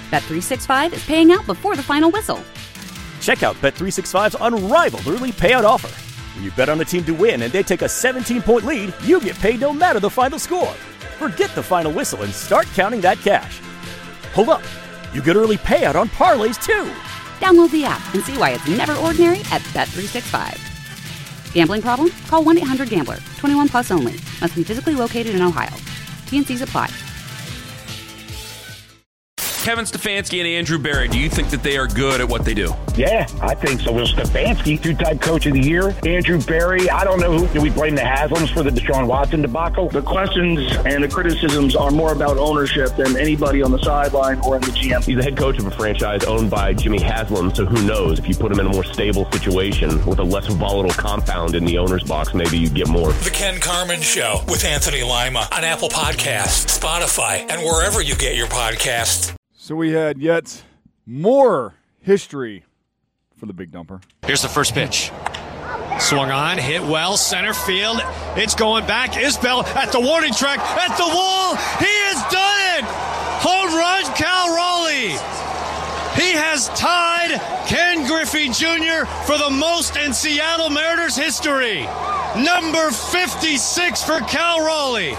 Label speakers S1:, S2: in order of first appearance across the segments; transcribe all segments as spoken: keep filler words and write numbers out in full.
S1: Bet three sixty-five is paying out before the final whistle.
S2: Check out Bet three sixty-five's unrivaled early payout offer. When you bet on a team to win and they take a seventeen-point lead, you get paid no matter the final score. Forget the final whistle and start counting that cash. Hold up. You get early payout on parlays, too.
S1: Download the app and see why it's never ordinary at Bet three sixty-five. Gambling problem? Call one eight hundred gambler. twenty-one plus only. Must be physically located in Ohio. T N Cs apply.
S3: Kevin Stefanski and Andrew Berry, do you think that they are good at what they do?
S4: Yeah, I think so. Well, Stefanski, two-time coach of the year. Andrew Berry, I don't know who. Do we blame the Haslams for the Deshaun Watson debacle?
S5: The questions and the criticisms are more about ownership than anybody on the sideline or in the G M.
S6: He's the head coach of a franchise owned by Jimmy Haslam, so who knows? If you put him in a more stable situation with a less volatile compound in the owner's box, maybe you get more.
S7: The Ken Carman Show with Anthony Lima on Apple Podcasts, Spotify, and wherever you get your podcasts.
S8: So we had yet more history for the Big Dumper.
S9: Here's the first pitch. Swung on, hit well, center field. It's going back. Isbell at the warning track, at the wall. He has done it! Home run, Cal Raleigh. He has tied Ken Griffey Junior for the most in Seattle Mariners history. Number fifty-six for Cal Raleigh.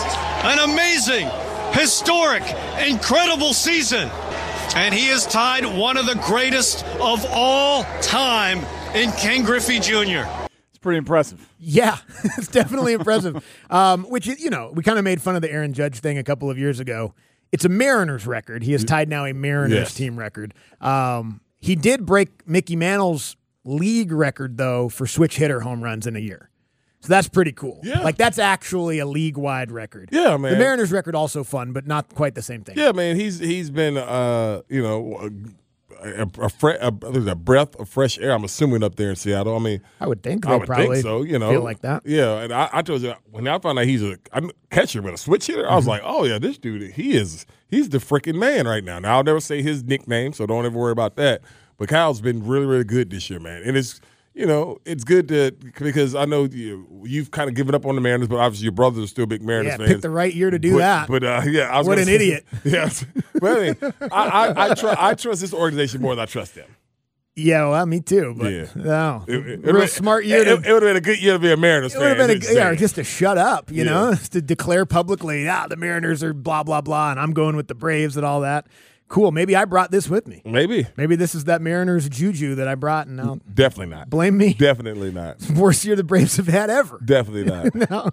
S9: An amazing, historic, incredible season. And he has tied one of the greatest of all time in Ken Griffey Junior
S8: It's pretty impressive.
S10: Yeah, it's definitely impressive. Um, which, you know, we kind of made fun of the Aaron Judge thing a couple of years ago. It's a Mariners record. He has tied now a Mariners yes. team record. Um, he did break Mickey Mantle's league record, though, for switch hitter home runs in a year. So that's pretty cool.
S11: Yeah.
S10: Like, that's actually a league-wide record.
S11: Yeah, man.
S10: The Mariners record also fun, but not quite the same thing.
S11: Yeah, man. He's he's been, uh, you know, a, a, a, fre- a, there's a breath of fresh air, I'm assuming, up there in Seattle. I mean,
S10: I would think they
S11: I would
S10: probably
S11: think so, you know.
S10: feel like that.
S11: Yeah, and I, I told you, when I found out he's a I'm a catcher with a switch hitter, mm-hmm. I was like, oh, yeah, this dude, he is, he's the freaking man right now. Now, I'll never say his nickname, so don't ever worry about that. But Kyle's been really, really good this year, man. And it's, you know, it's good to because I know you, you've kind of given up on the Mariners, but obviously your brothers are still big Mariners
S10: yeah,
S11: fans.
S10: Picked the right year to do
S11: but,
S10: that.
S11: But uh, yeah, I was
S10: what an
S11: say,
S10: idiot.
S11: Yes, but I, mean, I, I, I, tr- I trust this organization more than I trust them.
S10: Yeah, well, me too. But
S11: yeah.
S10: no,
S11: it, it,
S10: real
S11: it,
S10: smart year.
S11: It,
S10: to,
S11: it, it would have been a good year to be a Mariners
S10: it
S11: fan.
S10: It would have been a, yeah, just to shut up, you
S11: yeah.
S10: know, to declare publicly, ah, the Mariners are blah blah blah, and I'm going with the Braves and all that. Cool. Maybe I brought this with me.
S11: Maybe.
S10: Maybe this is that Mariners juju that I brought, and now
S11: definitely not.
S10: Blame me.
S11: Definitely not.
S10: Worst year the Braves have had ever.
S11: Definitely not.
S10: no.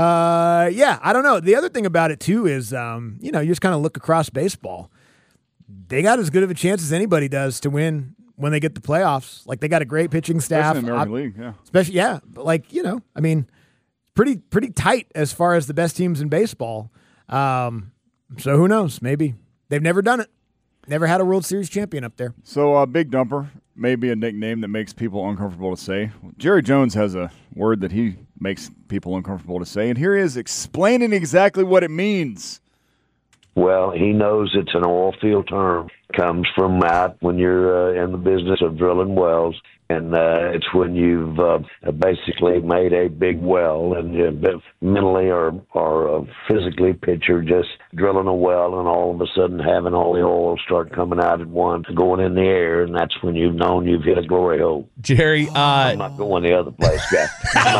S10: Uh, yeah, I don't know. The other thing about it too is, um, you know, you just kind of look across baseball. They got as good of a chance as anybody does to win when they get the playoffs. Like, they got a great pitching staff.
S8: Especially in the American League, yeah.
S10: Especially, yeah. But like, you know, I mean, pretty pretty tight as far as the best teams in baseball. Um, so who knows? Maybe. They've never done it. Never had a World Series champion up there.
S8: So, uh, Big Dumper may be a nickname that makes people uncomfortable to say. Jerry Jones has a word that he makes people uncomfortable to say, and here he is explaining exactly what it means.
S12: Well, he knows it's an oil field term. Comes from out when you're uh, in the business of drilling wells, and uh, it's when you've uh, basically made a big well, and uh, mentally or or uh, physically picture just drilling a well, and all of a sudden having all the oil start coming out at once, going in the air, and that's when you've known you've hit a glory hole.
S13: Jerry, uh,
S12: I'm not going the other place, guys.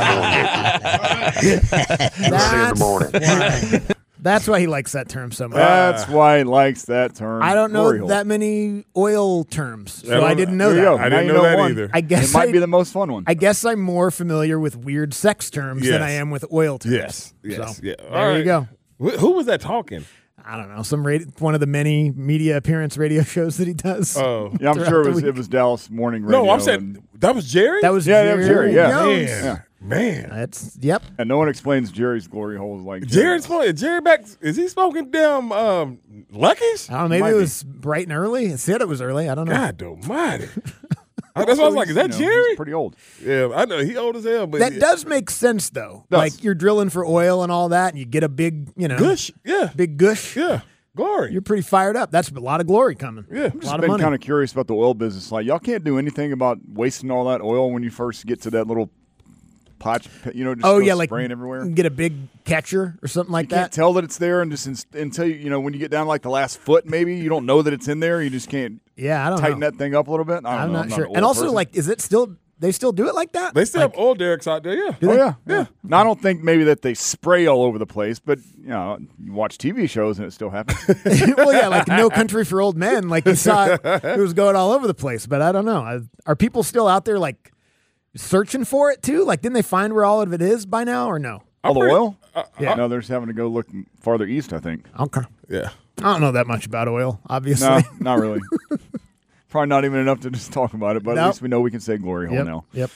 S12: I'm not going with you. Early in the morning.
S10: That's why he likes that term so much.
S8: That's why he likes that term.
S10: I don't know
S8: Glory
S10: that
S8: hole.
S10: many oil terms, so
S11: I,
S10: I didn't know
S8: there
S10: that.
S8: You go.
S11: I
S8: Now
S11: didn't
S8: you
S11: know,
S8: know
S11: that
S8: one.
S11: either.
S10: I guess
S8: it might
S10: I,
S8: be the most fun one.
S10: I guess I'm more familiar with weird sex terms
S11: Yes.
S10: than I am with oil terms.
S11: Yes, yes,
S10: so,
S11: yeah.
S10: There
S11: All right.
S10: you go.
S11: Wh- Who was that talking?
S10: I don't know. Some radio, one of the many media appearance radio shows that he does.
S11: Oh,
S8: yeah, I'm
S10: throughout
S8: sure it
S10: the
S8: was
S10: week.
S8: it was Dallas Morning Radio.
S11: no, I'm saying
S8: and,
S11: that was Jerry.
S10: That was
S8: Yeah, that
S10: Jerry,
S8: was Jerry, yeah.
S10: Jones.
S11: Man,
S8: yeah.
S11: man.
S10: That's yep.
S8: and no one explains Jerry's glory holes like
S11: Jerry's smoking. Jerry back. Is he smoking damn um, Lucky's?
S10: I don't know. Maybe
S8: Might
S10: it
S8: be.
S10: was bright and early. It said it was early. I don't know.
S11: God almighty. That's why I was like, is that
S8: You know,
S11: Jerry?
S8: he's pretty old.
S11: Yeah, I know he old as hell, but
S10: That
S11: yeah.
S10: does make sense though.
S11: Does.
S10: Like you're drilling for oil and all that, and you get a big, you know,
S11: gush. Yeah,
S10: big gush.
S11: yeah, glory.
S10: You're pretty fired up. That's a lot of glory coming.
S11: Yeah.
S10: a
S11: I've
S10: lot
S8: I've
S10: of
S8: been
S10: money.
S8: kind of curious about the oil business. Like, y'all can't do anything about wasting all that oil when you first get to that little potch, you know, just
S10: oh
S8: goes
S10: yeah, like
S8: spraying everywhere.
S10: Get a big catcher or something like
S8: you
S10: that.
S8: Can't tell that it's there, and just in, until you, you know when you get down like the last foot, maybe you don't know that it's in there. You just can't.
S10: Yeah, I don't
S8: tighten
S10: know.
S8: that thing up a little bit. I don't
S10: I'm
S8: know.
S10: not
S8: I'm
S10: sure.
S8: Not an
S10: and also,
S8: person.
S10: like, is it still? They still do it like that?
S11: They still
S10: like,
S11: have oil derricks out there, yeah.
S8: Oh, yeah, yeah. Now, I don't think maybe that they spray all over the place, but, you know, you watch T V shows and it still happens.
S10: well, yeah, like No Country for Old Men. Like, you saw it, it was going all over the place. But I don't know. Are people still out there, like, searching for it, too? Like, didn't they find where all of it is by now, or no?
S8: All the oil?
S11: Uh,
S8: yeah. No, they're just having to go look farther east, I think.
S10: Okay.
S11: Yeah.
S10: I don't know that much about oil, obviously.
S8: No, not really. Probably not even enough to just talk about it, but
S10: Nope.
S8: at least we know we can say glory hole
S10: Yep.
S8: now.
S10: Yep.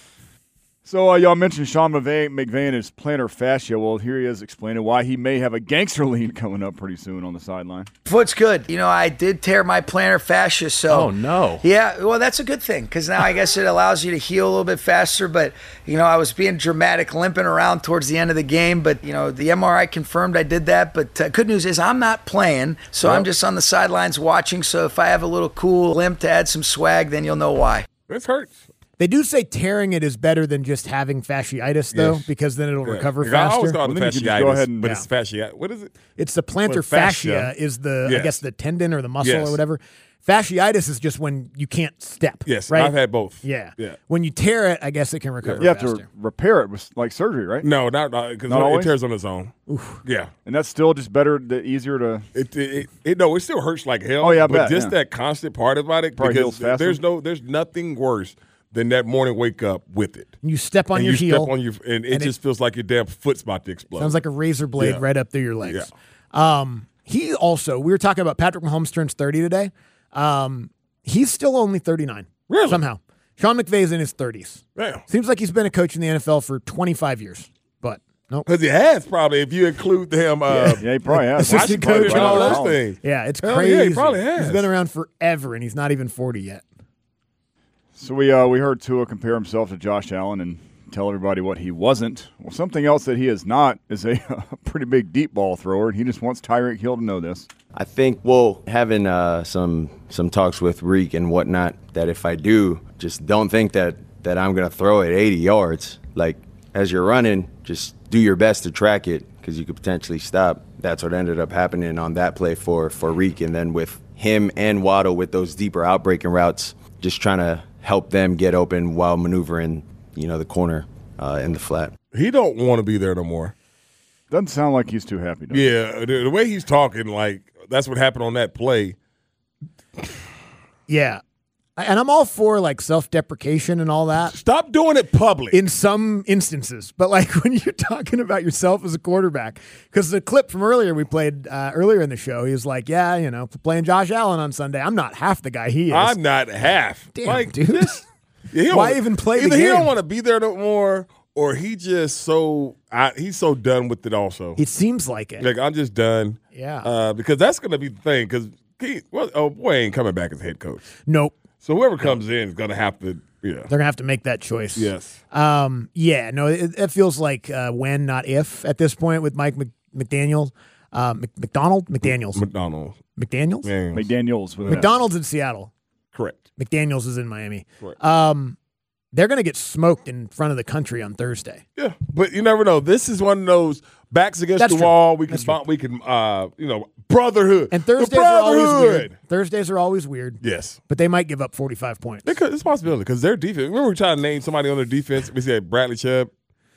S8: So uh, y'all mentioned Sean McVay, McVay and his plantar fascia. Well, here he is explaining why he may have a gangster lean coming up pretty soon on the sideline.
S13: Foot's good. You know, I did tear my plantar fascia, so.
S14: Oh, no.
S13: Yeah, well, that's a good thing because now I guess it allows you to heal a little bit faster. But, you know, I was being dramatic, limping around towards the end of the game. But, you know, the M R I confirmed I did that. But uh, good news is I'm not playing, so
S11: Yep.
S13: I'm just on the sidelines watching. So if I have a little cool limp to add some swag, then you'll know why.
S11: This hurts.
S10: They do say tearing it is better than just having fasciitis, though,
S11: Yes.
S10: because then it'll
S11: Yeah.
S10: recover
S11: I
S10: faster.
S11: always call it
S8: Well, then you can just go
S11: fasciitis,
S8: ahead and-
S11: but
S8: yeah.
S11: it's fasciitis. What is it?
S10: It's the plantar
S11: Well,
S10: fascia,
S11: fascia.
S10: is the, I
S11: Yes.
S10: guess, the tendon or the muscle
S11: Yes.
S10: or whatever. Fasciitis is just when you can't step.
S11: Yes,
S10: right?
S11: I've had both.
S10: Yeah.
S11: Yeah.
S10: When you tear it, I guess it can recover
S8: You have
S10: faster.
S8: to repair it with like surgery, right?
S11: No, not because
S8: Not
S11: it
S8: always?
S11: tears on its own. Yeah,
S8: And that's still just better, the easier to.
S11: it, it, it, it no, it still hurts like hell.
S8: Oh, yeah, I
S11: but
S8: bet,
S11: just
S8: yeah.
S11: that constant part about it,
S8: Probably heals
S11: because
S8: faster.
S11: there's no, there's nothing worse than that morning wake up with it.
S10: You step on
S11: and
S10: your
S11: you
S10: heel.
S11: step on your, and it
S10: and it-
S11: just feels like your damn foot's about to explode.
S10: Sounds like a razor blade
S11: Yeah.
S10: right up through your legs. Um, he also, we were talking about Patrick Mahomes turns thirty today. Um, he's still only thirty-nine.
S11: Really?
S10: Somehow. Sean McVay's in his thirties.
S11: Damn.
S10: Seems like he's been a coach in the N F L for twenty-five years. But nope.
S11: Because he has probably, if you include him, uh,
S8: Yeah, he probably has.
S10: Assistant
S11: Washington
S10: coach
S11: and all
S10: and
S11: those
S10: all
S11: things.
S10: Yeah, it's
S11: Hell
S10: crazy.
S11: yeah, he probably has.
S10: He's been around forever, and he's not even forty yet.
S8: So we uh, we heard Tua compare himself to Josh Allen and tell everybody what he wasn't. Well, something else that he is not is a, a pretty big deep ball thrower, and he just wants Tyreek Hill to know this.
S14: I think, well, having uh, some some talks with Reek and whatnot, that if I do, just don't think that, that I'm going to throw it eighty yards. Like, as you're running, just do your best to track it because you could potentially stop. That's what ended up happening on that play for, for Reek. And then with him and Waddle with those deeper outbreaking routes, just trying to help them get open while maneuvering, you know, the corner uh, in the flat.
S11: He don't want to be there no more.
S8: Doesn't sound like he's too happy. Does it?
S11: Yeah, the, the way he's talking, like, that's what happened on that play.
S10: Yeah. And I'm all for like self-deprecation and all that.
S11: Stop doing it public.
S10: In some instances. But like when you're talking about yourself as a quarterback, because the clip from earlier we played uh, earlier in the show, he was like, yeah, you know, playing Josh Allen on Sunday. I'm not half the guy he is.
S11: I'm not half.
S10: Damn,
S11: like,
S10: dude.
S11: Just, yeah, he don't
S10: Why
S11: wanna-
S10: even play the
S11: Either he
S10: game?
S11: don't want to be there no more, or he just so I, he's so done with it. Also,
S10: It seems like it.
S11: like I'm just done.
S10: Yeah.
S11: uh, because that's gonna be the thing. Because he, well, oh boy, ain't coming back as head coach.
S10: Nope.
S11: So whoever comes in is gonna have to. Yeah,
S10: They're going to have to make that choice.
S11: yes.
S10: Um, yeah, no, it, it feels like uh, when, not if, at this point with Mike Mc, McDaniel. Uh, Mc, McDonald? McDaniels.
S11: McDonald.
S10: McDaniels?
S11: Yeah,
S8: McDaniels with an S.
S10: McDonald's in Seattle.
S11: correct.
S10: McDaniels is in Miami.
S11: Correct.
S10: Um, they're going to get smoked in front of the country on Thursday.
S11: Yeah, but you never know. This is one of those backs against
S10: That's
S11: the
S10: true.
S11: wall. We can
S10: That's true.
S11: bond, we can uh, you know, brotherhood.
S10: And
S11: The
S10: Thursdays are always
S11: brotherhood.
S10: weird. Thursdays are always weird.
S11: Yes.
S10: But they might give up forty-five points.
S11: They could, it's a possibility because their defense. Remember, we tried to name somebody on their defense. We said Bradley Chubb,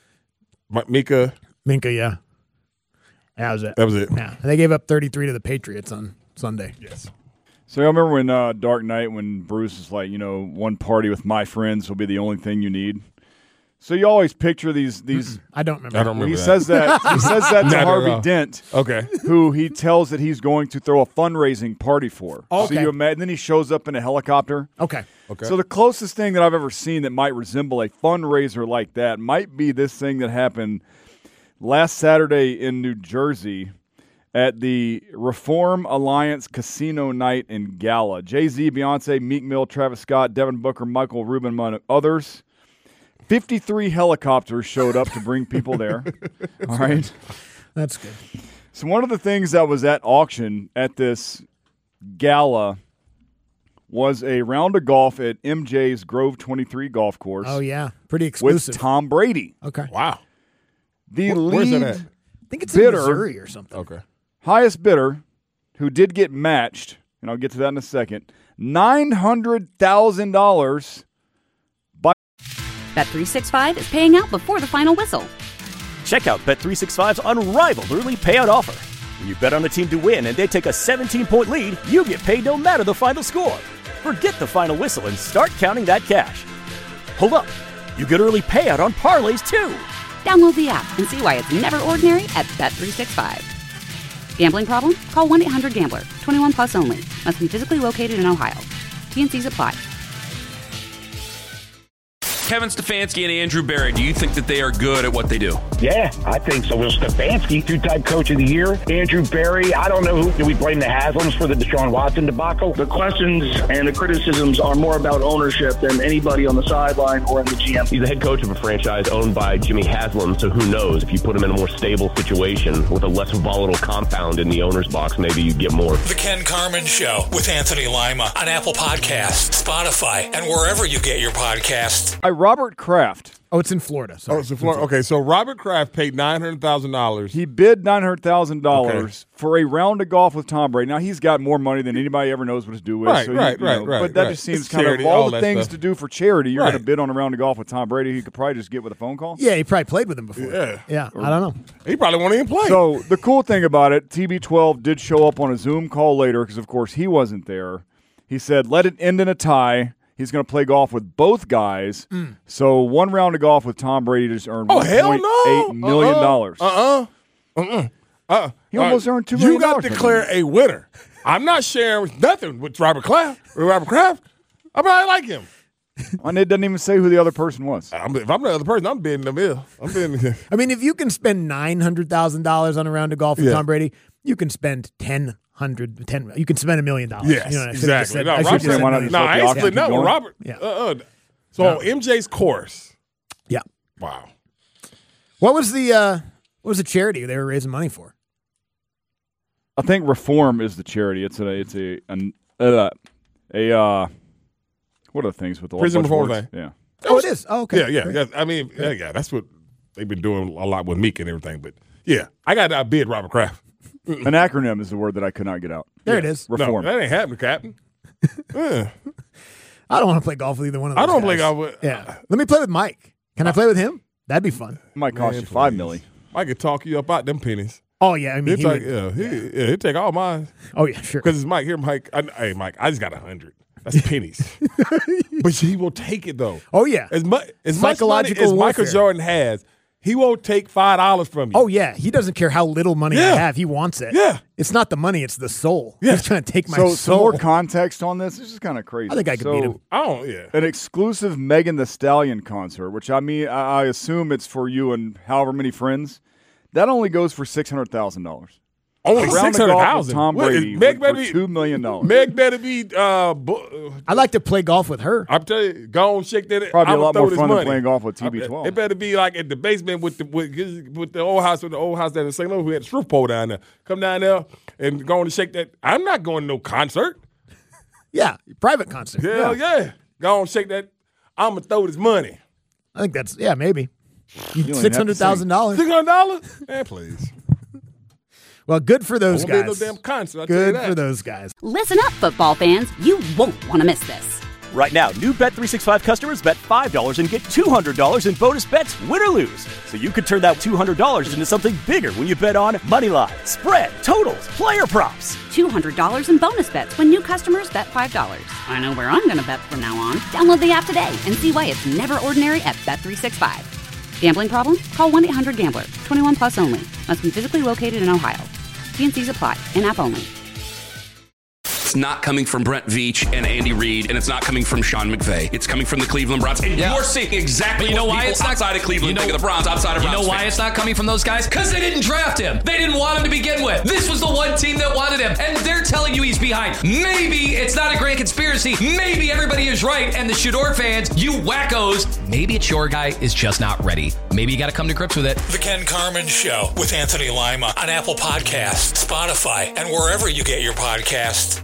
S11: Mi- Mika.
S10: Minka, yeah. That was it.
S11: That was it.
S10: Yeah. And they gave up thirty-three to the Patriots on Sunday.
S11: Yes.
S8: So I remember when uh, Dark Knight, when Bruce is like, you know, one party with my friends will be the only thing you need. So you always picture these these.
S10: I don't remember.
S11: I don't remember
S8: He
S11: that.
S8: says that he says that
S11: Not
S8: to
S11: at
S8: Harvey
S11: all.
S8: Dent,
S11: Okay.
S8: who he tells that he's going to throw a fundraising party for.
S10: Okay.
S8: So you imagine, then he shows up in a helicopter.
S10: Okay.
S11: Okay.
S8: So the closest thing that I've ever seen that might resemble a fundraiser like that might be this thing that happened last Saturday in New Jersey at the Reform Alliance Casino Night and Gala. Jay-Z, Beyonce, Meek Mill, Travis Scott, Devin Booker, Michael Rubin, among others. fifty-three helicopters showed up to bring people there. All right.
S10: That's good.
S8: So one of the things that was at auction at this gala was a round of golf at M J's Grove twenty-three golf course.
S10: Oh, yeah. Pretty exclusive.
S8: With Tom Brady.
S10: Okay.
S11: Wow.
S8: The
S11: Where,
S8: lead
S11: where's that at?
S10: I think it's
S8: bidder,
S10: in Missouri or something.
S11: Okay.
S8: highest bidder, who did get matched, and I'll get to that in a second, nine hundred thousand dollars by
S1: Bet three sixty-five is paying out before the final whistle.
S2: Check out Bet three sixty-five's unrivaled early payout offer. When you bet on a team to win and they take a seventeen-point lead, you get paid no matter the final score. Forget the final whistle and start counting that cash. Hold up. You get early payout on parlays, too.
S1: Download the app and see why it's never ordinary at Bet three sixty-five. Gambling problem? Call one eight hundred gambler. twenty-one plus only. Must be physically located in Ohio. T N Cs apply.
S3: Kevin Stefanski and Andrew Berry, do you think that they are good at what they do?
S4: Yeah, I think so. Will Stefanski, two-time coach of the year. Andrew Berry, I don't know who. Do we blame the Haslams for the Deshaun Watson debacle?
S5: The questions and the criticisms are more about ownership than anybody on the sideline or in the G M.
S6: He's the head coach of a franchise owned by Jimmy Haslam, so who knows? If you put him in a more stable situation with a less volatile compound in the owner's box, maybe you get more.
S7: The Ken Carman Show with Anthony Lima on Apple Podcasts, Spotify, and wherever you get your podcasts.
S8: By Robert Kraft.
S10: Oh, it's in Florida. Sorry.
S11: Oh, it's in Florida. Okay, so Robert Kraft paid nine hundred thousand dollars.
S8: He bid nine hundred thousand dollars okay. for a round of golf with Tom Brady. Now, he's got more money than anybody ever knows what to do with.
S11: Right,
S8: so
S11: right,
S8: he,
S11: right,
S8: know,
S11: right.
S8: But that
S11: right.
S8: just seems
S11: it's
S8: kind
S11: charity,
S8: of all,
S11: all
S8: the things
S11: stuff.
S8: to do for charity. You're
S11: right.
S8: going to bid on a round of golf with Tom Brady. You could probably just get with a phone call.
S10: Yeah, he probably played with him before.
S11: Yeah.
S10: Yeah,
S8: or,
S10: I don't know.
S11: He probably won't even play.
S8: So the cool thing about it, T B twelve did show up on a Zoom call later because, of course, he wasn't there. He said, let it end in a tie. He's going to play golf with both guys. Mm. So one round of golf with Tom Brady just earned
S11: oh,
S8: one point eight million dollars.
S11: Uh-uh. Uh-uh. Uh-uh.
S8: He almost
S11: uh,
S8: earned two million dollars.
S11: You got to declare a winner. I'm not sharing nothing with Robert Kraft. With Robert Kraft. I mean, I like him.
S8: And it doesn't even say who the other person was.
S11: I'm, if I'm the other person, I'm bidding the mill. I'm bidding.
S10: I mean, if you can spend nine hundred thousand dollars on a round of golf with
S11: yeah.
S10: Tom Brady, you can spend ten hundred, ten. You can spend a million dollars.
S11: Yes,
S10: you know,
S11: exactly.
S10: Said,
S11: no,
S10: I
S11: Robert,
S10: said
S11: no, I ain't splitting up with Robert.
S10: Yeah.
S11: Uh-uh. So
S10: no.
S11: M J's course.
S10: Yeah.
S11: Wow.
S10: What was the uh, what was the charity they were raising money for?
S8: I think Reform is the charity. It's a it's a an, uh, a uh, what are the things with the
S11: prison reform thing?
S8: Yeah.
S10: Oh, it is. Oh, okay.
S11: Yeah, yeah. yeah. I mean, yeah, yeah. That's what they've been doing a lot with Meek and everything. But yeah, I got to bid Robert Kraft.
S8: An acronym is the word that I could not get out.
S10: There
S11: yeah.
S10: it is.
S8: Reform.
S11: No, that ain't happening, Captain. yeah.
S10: I don't want to play golf with either one of those
S11: I don't
S10: guys.
S11: play golf with.
S10: Yeah. Let me play with Mike. Can I play with him? That'd be fun.
S8: It might cost
S11: Man,
S8: you five
S11: please.
S8: milli.
S11: I could talk you up out them pennies.
S10: Oh yeah, I mean,
S11: he'll
S10: he
S11: take,
S10: would,
S11: yeah, he, yeah. yeah, he'll take all mine.
S10: Oh yeah, sure.
S11: Because it's Mike here, Mike. I, hey, Mike, I just got a hundred. That's pennies. But he will take it though.
S10: Oh yeah,
S11: as much as
S10: psychological
S11: much money as
S10: warfare.
S11: Michael Jordan has, he won't take five dollars from you.
S10: Oh yeah, he doesn't care how little money
S11: Yeah.
S10: I have. He wants it.
S11: Yeah,
S10: it's not the money; it's the soul.
S11: Yeah.
S10: He's trying to take my
S8: so,
S10: soul.
S8: Some more context on this. This is kind of crazy.
S10: I think I could
S8: so,
S10: beat him.
S11: I don't. Yeah,
S8: an exclusive Megan Thee Stallion concert, which I mean, I, I assume it's for you and however many friends. That only goes for six hundred thousand dollars.
S11: Only six hundred thousand.
S8: Tom Brady
S11: Meg
S8: for,
S11: better
S8: for
S11: be
S8: two million dollars.
S11: Meg better be. Uh, bu-
S10: I'd like to play golf with her.
S11: I'm telling you, go on, shake that.
S8: Probably
S11: I'ma
S8: a lot
S11: throw
S8: more
S11: this
S8: fun
S11: money.
S8: than playing golf with T B twelve.
S11: It better be like at the basement with the with, with the old house with the old house that in Saint Louis. We had a strip pole down there. Come down there and go on and shake that. I'm not going to no concert.
S10: Yeah, private concert.
S11: Hell yeah. yeah. Go on, shake that. I'm gonna throw this money.
S10: I think that's yeah, maybe
S8: You
S10: six hundred thousand dollars.
S11: Six hundred dollars? Man, please.
S10: Well, good for those
S11: I won't
S10: guys.
S11: be at no damn concert. I'll tell you
S10: Good
S11: that.
S10: for those guys.
S1: Listen up, football fans. You won't want to miss this.
S2: Right now, new Bet three sixty-five customers bet five dollars and get two hundred dollars in bonus bets, win or lose. So you could turn that two hundred dollars into something bigger when you bet on money line, spread, totals, player props.
S1: two hundred dollars in bonus bets when new customers bet five dollars. I know where I'm going to bet from now on. Download the app today and see why it's never ordinary at Bet three sixty-five. Gambling problem? Call one eight hundred gambler. twenty-one plus only. Must be physically located in Ohio. T N Cs apply. In-app only.
S3: It's not coming from Brent Veach and Andy Reid, and it's not coming from Sean McVay. It's coming from the Cleveland Browns. And
S15: Yeah.
S3: you're seeing exactly
S15: But you know
S3: what
S15: why
S3: people
S15: it's not-
S3: outside of Cleveland
S15: you know-
S3: think of the Browns, outside of
S15: You
S3: Browns
S15: know why
S3: fans.
S15: it's not coming from those guys? Because they didn't draft him. They didn't want him to begin with. This was the one team that wanted him, and they're telling you he's behind. Maybe it's not a grand conspiracy. Maybe everybody is right, and the Shador fans, you wackos, maybe it's your guy is just not ready. Maybe you got to come to grips with it.
S7: The Ken Carman Show with Anthony Lima on Apple Podcasts, Spotify, and wherever you get your podcasts.